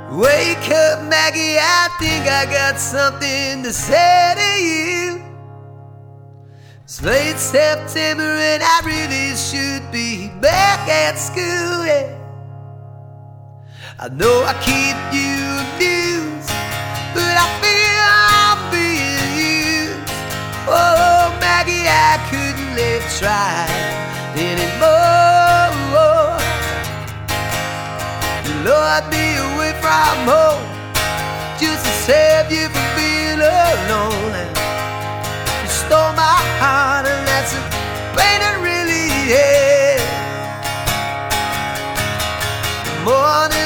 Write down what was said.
Wake up, Maggie, I think I got something to say to you. It's late September and I really should be back at school, yeah. I know I keep you amused, but I feel I'm being used. Oh, Maggie, I couldn't let try anymore. Lord, be away from home just to save you from being alone. You stole my heart and that's a pain it really is. The morning